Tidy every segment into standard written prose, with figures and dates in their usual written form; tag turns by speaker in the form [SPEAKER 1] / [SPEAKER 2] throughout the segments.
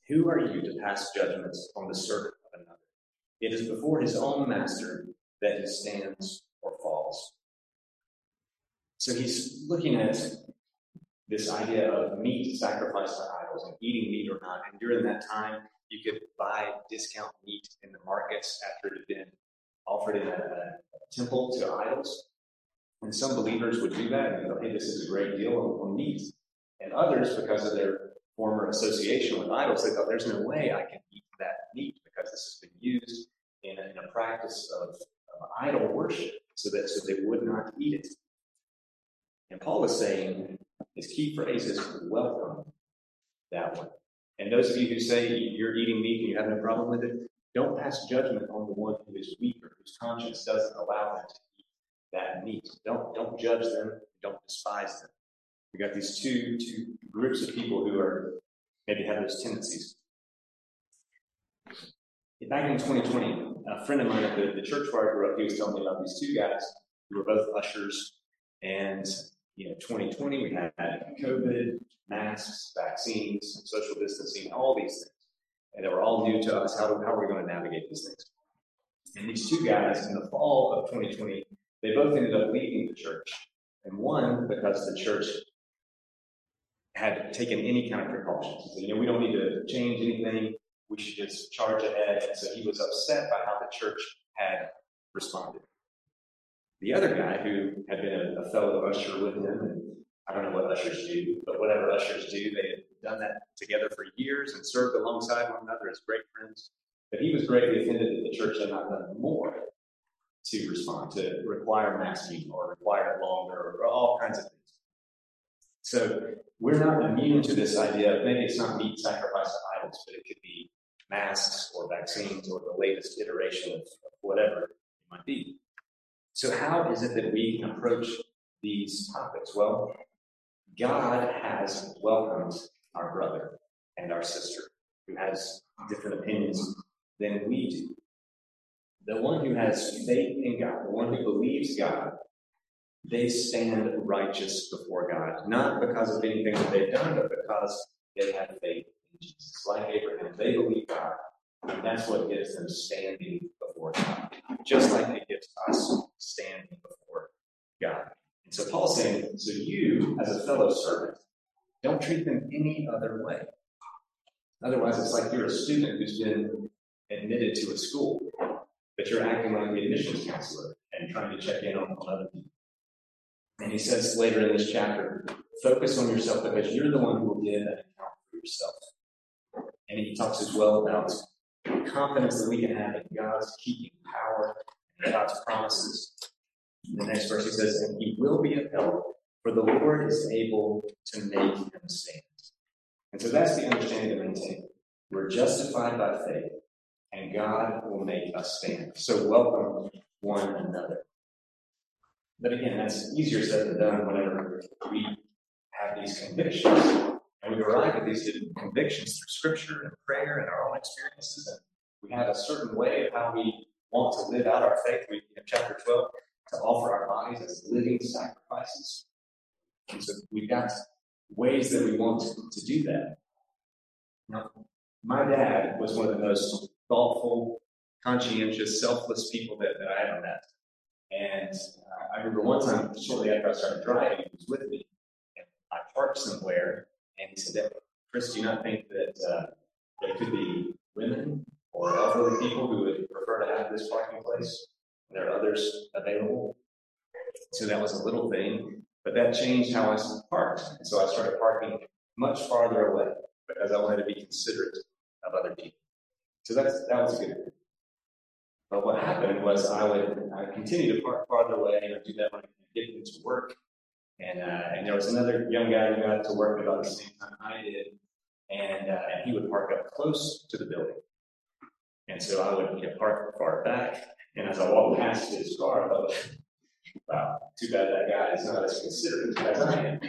[SPEAKER 1] Who are you to pass judgments on the servant of another? It is before his own master that he stands or falls. So he's looking at this idea of meat sacrificed to idols and eating meat or not. And during that time, you could buy discount meat in the markets after it had been offered in a temple to idols. And some believers would do that and go, hey, this is a great deal on meat. And others, because of their former association with idols, they thought there's no way I can eat that meat because this has been used in a practice of idol worship, so they would not eat it. And Paul is saying his key phrase is welcome that one. And those of you who say you're eating meat and you have no problem with it, don't pass judgment on the one who is weaker, whose conscience doesn't allow them to eat that meat. Don't judge them. Don't despise them. We got these two groups of people who are maybe have those tendencies. Back in 2020, a friend of mine at the church where I grew up, he was telling me about these two guys who were both ushers. And 2020, we had COVID, masks, vaccines, social distancing, all these things. And they were all new to us. How are we going to navigate these things? And these two guys, in the fall of 2020, they both ended up leaving the church. And one, because the church had taken any kind of precautions. He said, we don't need to change anything. We should just charge ahead. And so he was upset by how the church had responded. The other guy, who had been a fellow usher with him, and I don't know what ushers do, but whatever ushers do, they had done that together for years and served alongside one another as great friends. But he was greatly offended that the church had not done more to respond, to require masking or require it longer or all kinds of things. So we're not immune to this idea of maybe it's not meat sacrificed to idols, but it could be masks or vaccines or the latest iteration of whatever it might be. So how is it that we can approach these topics? Well, God has welcomed our brother and our sister who has different opinions than we do. The one who has faith in God, the one who believes God, they stand righteous before God, not because of anything that they've done, but because they have faith in Jesus. Like Abraham, they believe God, and that's what gives them standing before God, just like it gives us standing before God. And so Paul's saying, so you, as a fellow servant, don't treat them any other way. Otherwise, it's like you're a student who's been admitted to a school, but you're acting like the admissions counselor and trying to check in on other people. And he says later in this chapter, focus on yourself because you're the one who will give an account for yourself. And he talks as well about confidence that we can have in God's keeping power and God's promises. In the next verse he says, and he will be upheld, for the Lord is able to make him stand. And so that's the understanding to maintain. We're justified by faith, and God will make us stand. So welcome one another. But again, that's easier said than done whenever we have these convictions. And we arrive at these convictions through Scripture and prayer and our own experiences. And we have a certain way of how we want to live out our faith. We in chapter 12 to offer our bodies as living sacrifices. And so we've got ways that we want to do that. Now, my dad was one of the most thoughtful, conscientious, selfless people that I ever met. And I remember one time, shortly after I started driving, he was with me, and I parked somewhere, and he said, Chris, do you not think that there could be women or elderly people who would prefer to have this parking place? There are others available. So that was a little thing, but that changed how I parked. And so I started parking much farther away because I wanted to be considerate of other people. So that was a good thing. But what happened was I continued to park farther away, and I'd do that when I get into work. And there was another young guy who got to work about the same time I did, and he would park up close to the building. And so I would park far back, and as I walked past his car, I thought, wow, too bad that guy is not as considerate as I am.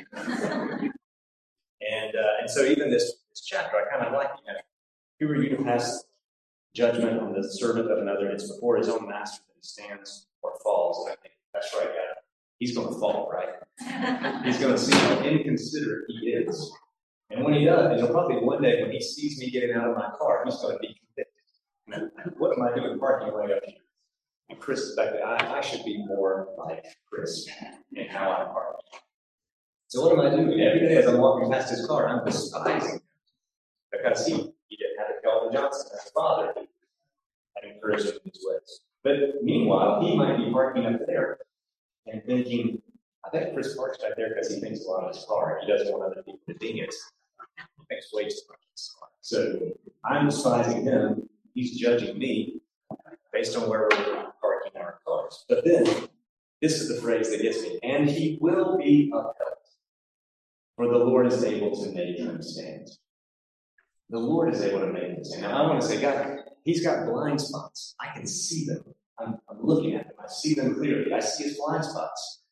[SPEAKER 1] And so even this chapter, I kind of like it. Who are you to pass judgment on the servant of another? It's before his own master that he stands or falls. And I think that's right, God. He's going to fall, right? He's going to see how inconsiderate he is. And when he does, it'll probably one day when he sees me getting out of my car, he's going to be convicted. What am I doing parking right up here? And Chris is back there. I should be more like Chris in how I park. So what am I doing? Every day as I'm walking past his car, I'm despising him because he didn't have a Calvin Johnson as a father. I encouraged him in his ways. But meanwhile, he might be parking up there and thinking, I bet Chris parks back there because he thinks a lot of his car. He doesn't want other people to ding it. He thinks way too much of his car. So I'm despising him. He's judging me based on where we're parking our cars. But then, this is the phrase that gets me. And he will be upheld, for the Lord is able to make him stand. The Lord is able to make him stand. Now, I want to say, God, he's got blind spots. I can see them. I'm looking at them. I see them clearly. I see his blind spots.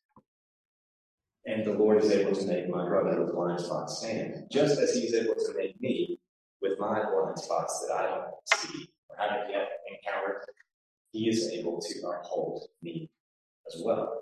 [SPEAKER 1] And the Lord is able to make my brother with blind spots stand, just as he's able to make me with my blind spots that I don't see or haven't yet encountered. He is able to uphold me as well.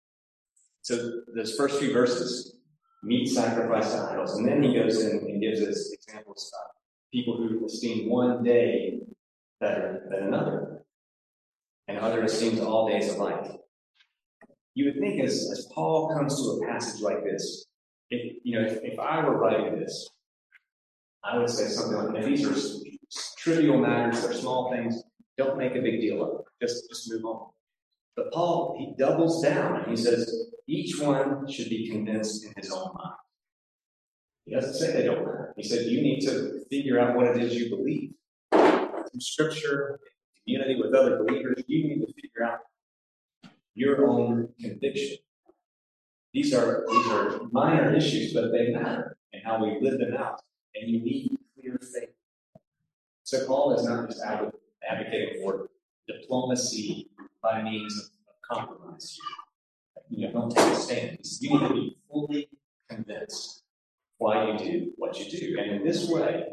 [SPEAKER 1] So those first few verses, meat sacrificed to idols, and then he goes in and gives us examples of people who esteem one day better than another, and other esteems all days alike. You would think as Paul comes to a passage like this, if I were writing this, I would say something like, these are trivial matters, they're small things, don't make a big deal of it. Just move on. But Paul, he doubles down and he says, each one should be convinced in his own mind. He doesn't say they don't matter. He said, you need to figure out what it is you believe. Through Scripture, community with other believers, you need to figure out your own conviction. These are minor issues, but they matter in how we live them out. And you need clear faith. So Paul is not just advocating for diplomacy by means of compromise. Don't take a stand. You need to be fully convinced why you do what you do. And in this way,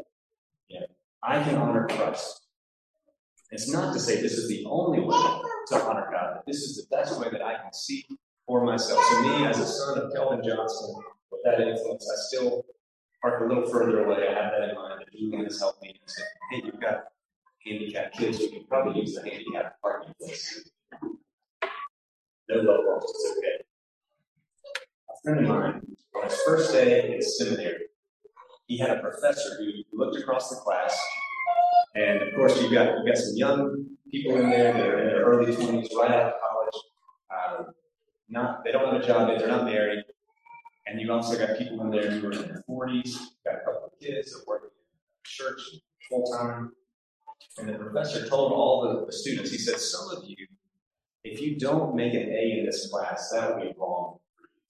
[SPEAKER 1] I can honor Christ. It's not to say this is the only way to honor God, but this is the best way that I can see for myself. So me, as a son of Calvin Johnson, with that influence, I still park a little further away. I have that in mind. If Julian has helped me and said, hey, you've got handicapped kids, we can probably use the handicapped parking place. No love lost, it's okay. A friend of mine, on his first day in seminary, he had a professor who looked across the class, and of course you've got some young people in there that are in their early 20s, right out of college. They don't have a job yet, they're not married, and you've also got people in there who are in their 40s, you've got a couple of kids that work in church full time. And the professor told all the students, he said, some of you, if you don't make an A in this class, that would be wrong.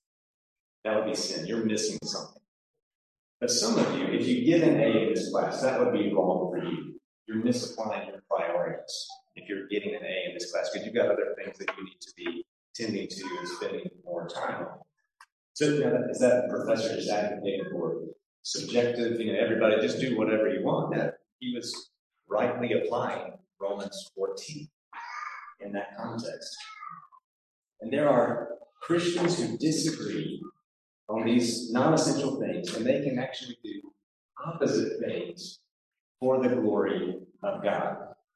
[SPEAKER 1] That would be sin. You're missing something. But some of you, if you get an A in this class, that would be wrong for you. You're misapplying your priorities if you're getting an A in this class, because you've got other things that you need to be tending to and spending more time on. So is that professor just advocating for subjective, everybody just do whatever you want? No, he was rightly applying Romans 14 in that context. And there are Christians who disagree on these non-essential things, and they can actually do opposite things for the glory of God.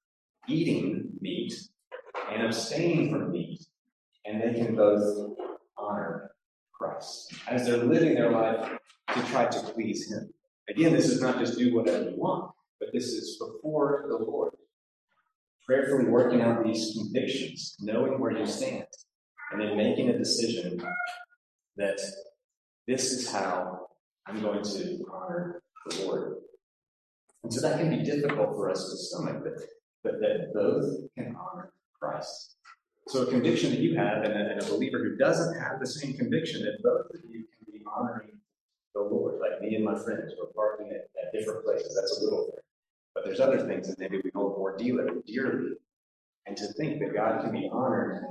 [SPEAKER 1] Eating meat and abstaining from meat, and they can both honor Christ as they're living their life to try to please Him. Again, this is not just do whatever you want, but this is before the Lord. Prayerfully working out these convictions, knowing where you stand, and then making a decision that this is how I'm going to honor the Lord. And so that can be difficult for us to stomach, but that both can honor Christ. So a conviction that you have and a believer who doesn't have the same conviction, that both of you can be honoring the Lord, like me and my friends who are parking at different places. That's a little thing. But there's other things that maybe we hold more dearly. And to think that God can be honored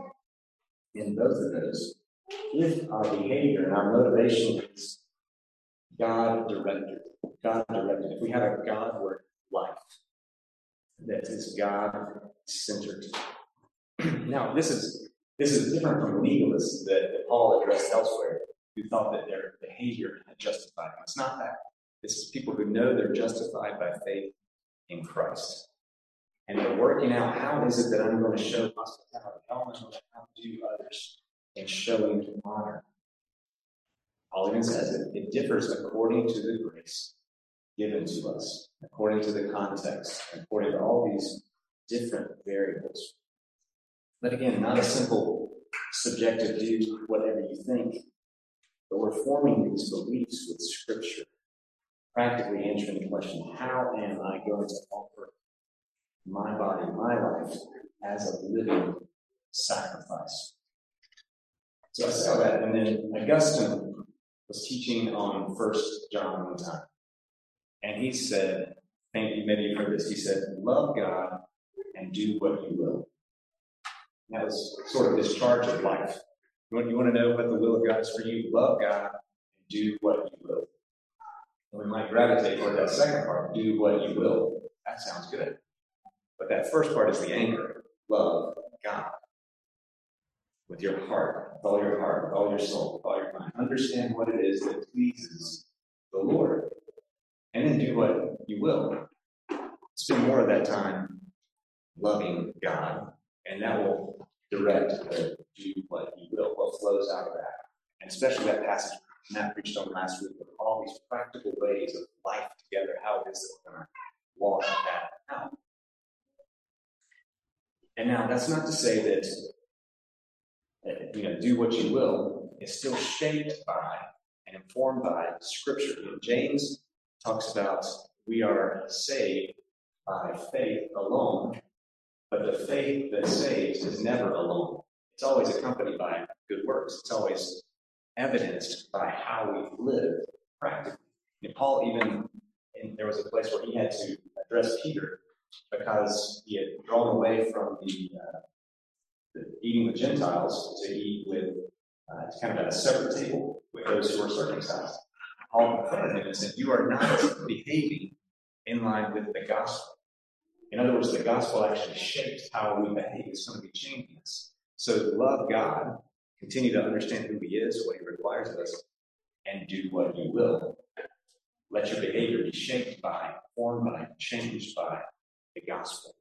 [SPEAKER 1] in both of those if our behavior and our motivation is God-directed. God-directed. If we have a Godward life that is God-centered. Now, this is different from legalists that Paul addressed elsewhere, who thought that their behavior had justified them. It's not that. This is people who know they're justified by faith in Christ. And they're working out, how is it that I'm going to show hospitality? How am I going to outdo others in showing honor? Paul even says it differs according to the grace given to us, according to the context, according to all these different variables. But again, not a simple subjective do whatever you think, but we're forming these beliefs with Scripture, practically answering the question, how am I going to offer my body, my life, as a living sacrifice? So I saw that, and then Augustine was teaching on 1 John one time. And he said, maybe you've heard this, he said, love God and do what you will. And that was sort of his charge of life. You want to know what the will of God is for you? Love God and do what you will. And we might gravitate toward that second part, do what you will. That sounds good. But that first part is the anchor. Love God. With your heart, with all your heart, with all your soul, with all your mind. Understand what it is that pleases the Lord. And then do what you will. Spend more of that time loving God. And that will direct the do what you will, what flows out of that. And especially that passage Matt preached on last week with all these practical ways of life together, how it is that we're going to walk that out. And now that's not to say that do what you will is still shaped by and informed by Scripture. James talks about we are saved by faith alone, but the faith that saves is never alone. It's always accompanied by good works. It's always evidenced by how we've lived practically. And Paul there was a place where he had to address Peter because he had drawn away from the eating with Gentiles to eat with kind of at a separate table with those who are circumcised. Paul confronted him and said, you are not behaving in line with the gospel. In other words, the gospel actually shapes how we behave. It's going to be changing us. So love God, continue to understand who he is, what he requires of us, and do what you will. Let your behavior be shaped by, formed by, changed by the gospel.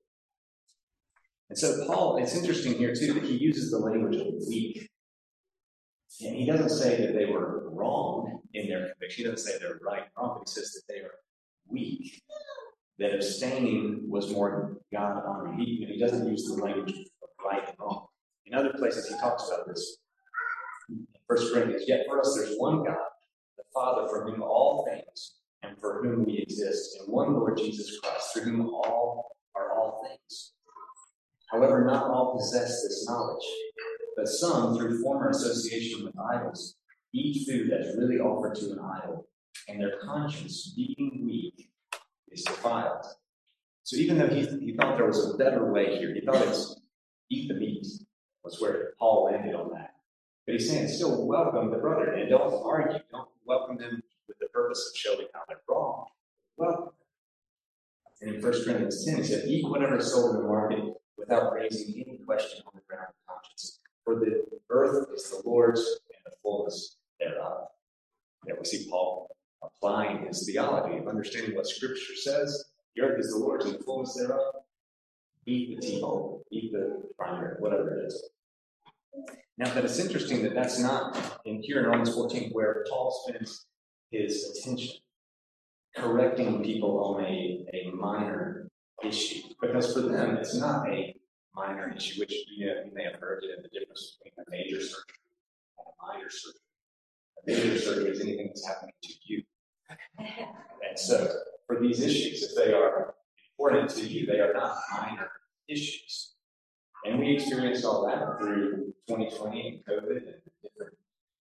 [SPEAKER 1] And so Paul, it's interesting here too that he uses the language of weak. And he doesn't say that they were wrong in their conviction. He doesn't say they're right and wrong, but he says that they are weak. That abstaining was more God honoring. He doesn't use the language of right and wrong. In other places, he talks about this. In 1 Corinthians, yet for us there's one God, the Father, from whom all things and for whom we exist, and one Lord Jesus Christ, through whom all are all things. However, not all possess this knowledge, but some, through former association with idols, eat food that's really offered to an idol, and their conscience, being weak, is defiled. So even though he thought there was a better way here, he thought it's eat the meat, was where Paul landed on that. But he's saying still welcome the brother, and don't argue, don't welcome them with the purpose of showing how they're wrong. Welcome. And in 1 Corinthians 10, he said, eat whatever is sold in the market without raising any question on the ground of conscience. For the earth is the Lord's and the fullness thereof. There we see Paul applying his theology of understanding what Scripture says. The earth is the Lord's and the fullness thereof. Eat the T-bone, eat the primary, whatever it is. Now, but it's interesting that that's not here in Romans 14 where Paul spends his attention correcting people on a minor issue. Because for them, it's not a minor issue, which you may have heard the difference between a major surgery and a minor surgery. A major surgery is anything that's happening to you. And so, for these issues, if they are important to you, they are not minor issues. And we experienced all that through 2020 and COVID and different,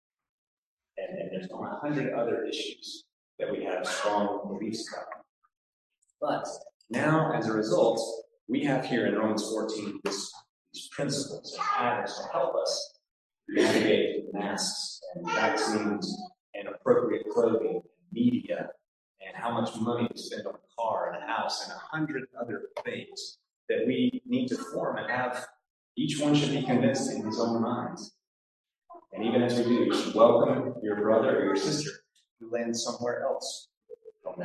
[SPEAKER 1] and there's 100 other issues that we have strong beliefs about. But now, as a result, we have here in Romans 14 these principles and patterns to help us navigate masks and vaccines and appropriate clothing and media and how much money to spend on a car and a house and 100 other things that we need to form and have. Each one should be convinced in his own mind. And even as we do, you should welcome your brother or your sister who lands somewhere else on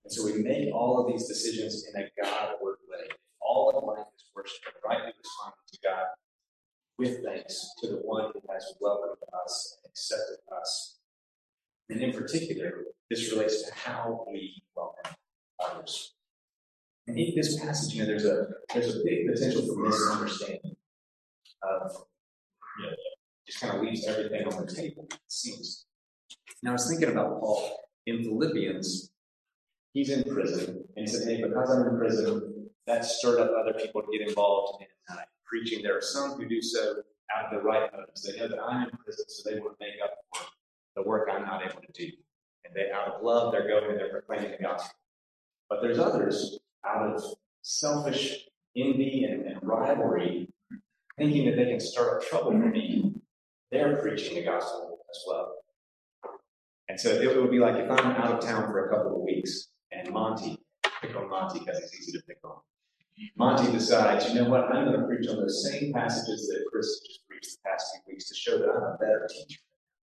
[SPEAKER 1] And so we make all of these decisions in a God-word way. All of life is worship and rightly responding to God with thanks to the one who has welcomed us and accepted us. And in particular, this relates to how we welcome others. And in this passage, there's a big potential for misunderstanding of, just kind of leaves everything on the table, it seems. Now, I was thinking about Paul in Philippians. He's in prison, and he said, hey, because I'm in prison, that stirred up other people to get involved in preaching. There are some who do so out of the right motives. They know that I'm in prison, so they want to make up for the work I'm not able to do. And they, out of love, they're going and they're proclaiming the gospel. But there's others out of selfish envy and rivalry, thinking that they can stir up trouble for me. They're preaching the gospel as well. And so it would be like if I'm out of town for a couple of weeks and Monty, pick on Monty because he's easy to pick on. Monty decides, you know what, I'm going to preach on those same passages that Chris just preached the past few weeks to show that I'm a better teacher.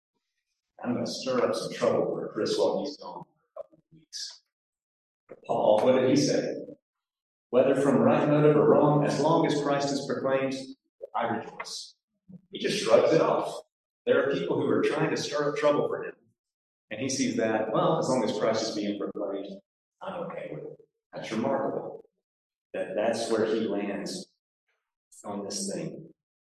[SPEAKER 1] I'm going to stir up some trouble for Chris while he's gone for a couple of weeks. But Paul, what did he say? Whether from right motive or wrong, as long as Christ is proclaimed, I rejoice. He just shrugs it off. There are people who are trying to stir up trouble for him. And he sees that, well, as long as Christ is being proclaimed, I'm okay with it. That's remarkable. That's where he lands on this thing.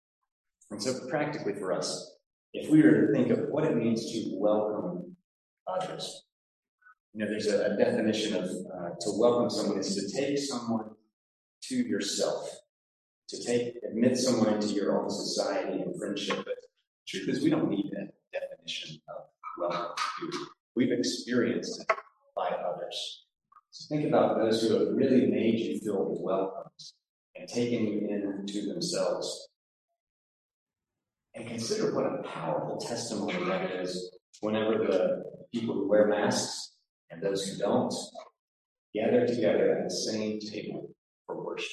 [SPEAKER 1] And so practically for us, if we were to think of what it means to welcome others, there's a definition of to welcome someone is to take someone to yourself, to admit someone into your own society and friendship. But the truth is, we don't need that definition of welcome. We've experienced it by others. So think about those who have really made you feel welcomed and taken you into themselves. And consider what a powerful testimony that is whenever the people who wear masks and those who don't gather together at the same table for worship.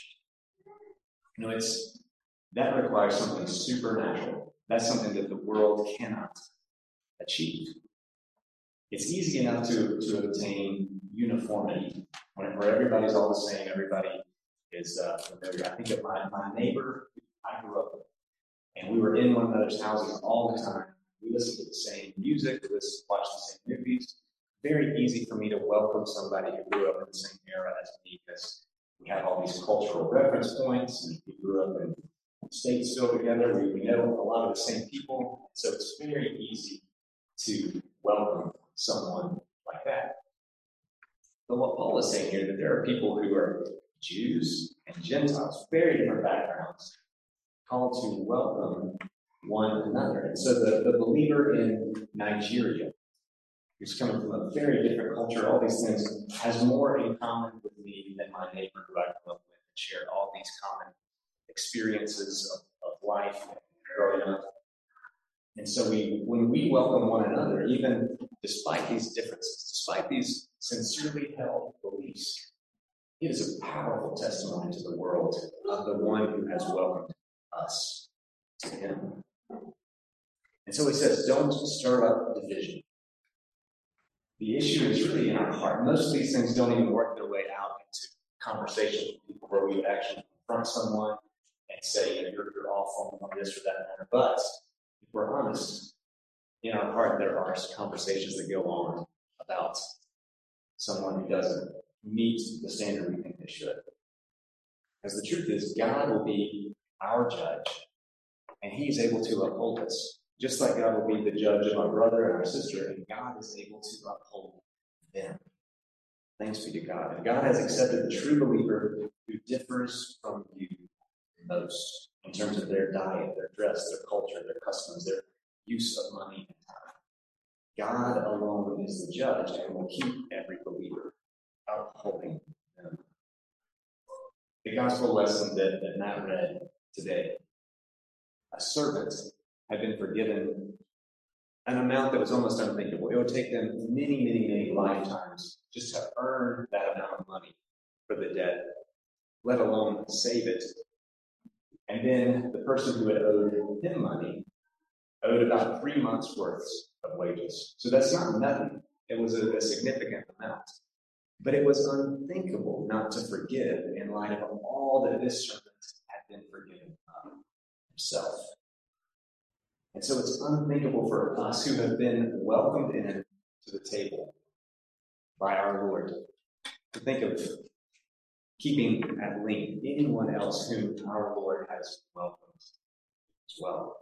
[SPEAKER 1] That requires something supernatural. That's something that the world cannot achieve. It's easy enough to obtain uniformity where everybody's all the same, everybody is familiar. I think of my neighbor I grew up with, and we were in one another's houses all the time. We listened to the same music, we watched the same movies. Very easy for me to welcome somebody who grew up in the same era as me because we have all these cultural reference points, and we grew up in states still together. We know a lot of the same people, so it's very easy to welcome someone like that. But what Paul is saying here, that there are people who are Jews and Gentiles, very different backgrounds, called to welcome one another. And so the believer in Nigeria, who's coming from a very different culture, all these things, has more in common with me than my neighbor who I grew up with and shared all these common experiences of life and growing up. And so when we welcome one another, even despite these differences, despite these sincerely held beliefs, it is a powerful testimony to the world of the one who has welcomed us to him. And so he says, don't stir up division. The issue is really in our heart. Most of these things don't even work their way out into conversation with people where we would actually confront someone and say, you're awful on this or that matter. But if we're honest, in our heart there are conversations that go on about someone who doesn't meet the standard we think they should. Because the truth is, God will be our judge, and he's able to uphold us. Just like God will be the judge of our brother and our sister, and God is able to uphold them. Thanks be to God. And God has accepted the true believer who differs from you most in terms of their diet, their dress, their culture, their customs, their use of money and time. God alone is the judge and will keep every believer upholding them. The gospel lesson that Matt read today, a servant had been forgiven an amount that was almost unthinkable. It would take them many, many, many lifetimes just to earn that amount of money for the debt, let alone save it. And then the person who had owed him money owed about 3 months' worth of wages. So that's not nothing. It was a significant amount. But it was unthinkable not to forgive in light of all that this servant had been forgiven of himself. And so it's unthinkable for us who have been welcomed in to the table by our Lord to think of keeping at length anyone else whom our Lord has welcomed as well.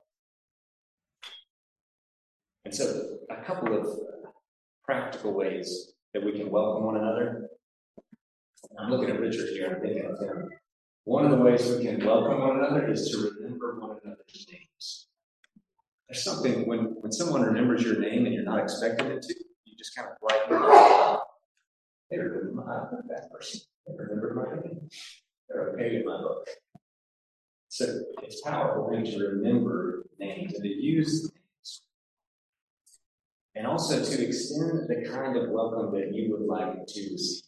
[SPEAKER 1] And so a couple of practical ways that we can welcome one another. I'm looking at Richard here, I'm thinking of him. One of the ways we can welcome one another is to remember one another's names. There's something, when someone remembers your name and you're not expecting it to, you just kind of brighten up. They remember that person. They remember my name. They're okay with my book. So it's powerful thing to remember names and to use names. And also to extend the kind of welcome that you would like to receive.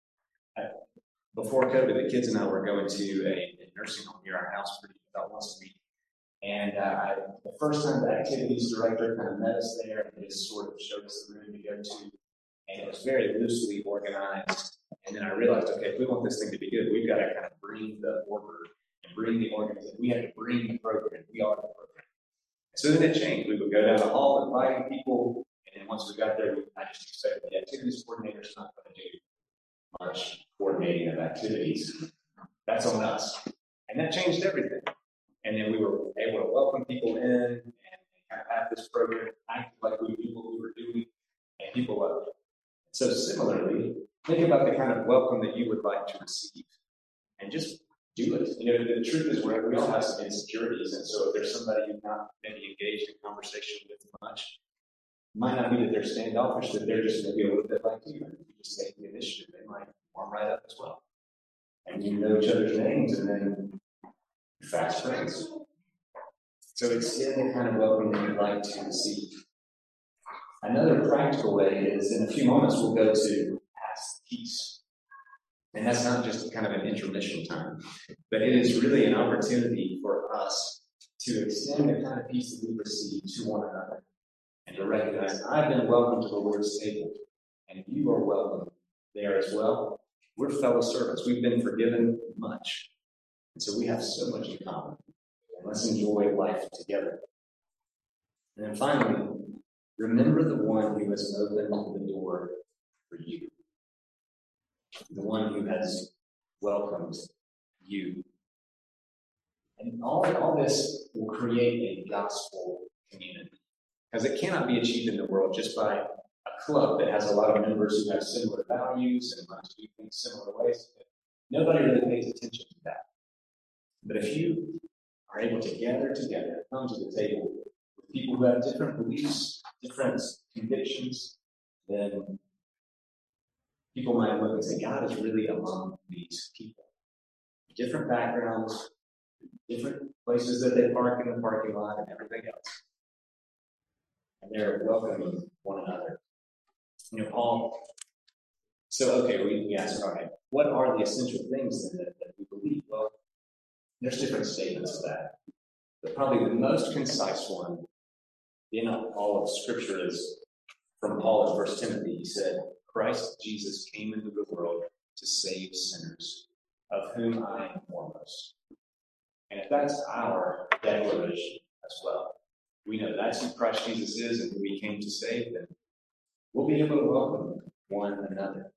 [SPEAKER 1] Before COVID, the kids and I were going to a nursing home near our house about once a week. And the first time the activities director kind of met us there and just sort of showed us the room to go to. And it was very loosely organized. And then I realized, okay, if we want this thing to be good, we've got to kind of bring the order and bring the organization. We had to bring the program. We are the program. So then it changed. We would go down the hall inviting people. And then once we got there, I just expected the activities coordinator's not going to do much coordinating of activities. That's on us. And that changed everything. And then we were able to welcome people in and kind of have this program act like we knew what we were doing, and people loved it. So similarly, think about the kind of welcome that you would like to receive, and just do it. You know, the truth is we all have some insecurities, and so if there's somebody you've not maybe engaged in conversation with much, it might not be that they're standoffish, that they're just maybe a little bit like you, and if you just take the initiative, they might warm right up as well. And you know each other's names, and then fast friends. So extend the kind of welcome that you'd like to receive. Another practical way is, in a few moments, we'll go to pass the peace. And that's not just kind of an intermission time, but it is really an opportunity for us to extend the kind of peace that we receive to one another and to recognize I've been welcomed to the Lord's table, and you are welcome there as well. We're fellow servants. We've been forgiven much. And so we have so much in common. And let's enjoy life together. And then finally, remember the one who has opened the door for you. The one who has welcomed you. And all this will create a gospel community. Because it cannot be achieved in the world just by a club that has a lot of members who have similar values and want to do things similar ways. Nobody really pays attention to that. But if you are able to gather together, come to the table with people who have different beliefs, different convictions, then people might look and say, God is really among these people. Different backgrounds, different places that they park in the parking lot and everything else. And they're welcoming one another. You know, Paul, so okay, we asked, all right, what are the essential things then that we believe? Well, there's different statements of that. But probably the most concise one in all of Scripture is from Paul in 1 Timothy. He said, Christ Jesus came into the world to save sinners, of whom I am foremost. And if that's our declaration as well, we know that's who Christ Jesus is and who he came to save, then we'll be able to welcome one another.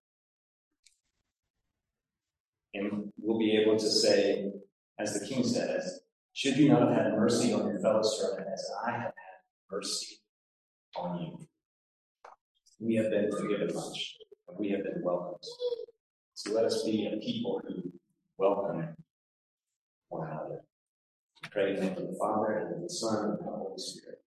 [SPEAKER 1] And we'll be able to say, as the king says, should you not have had mercy on your fellow servant as I have had mercy on you? We have been forgiven much, and we have been welcomed. So let us be a people who welcome one another. We pray in the name of the Father, and of the Son, and of the Holy Spirit.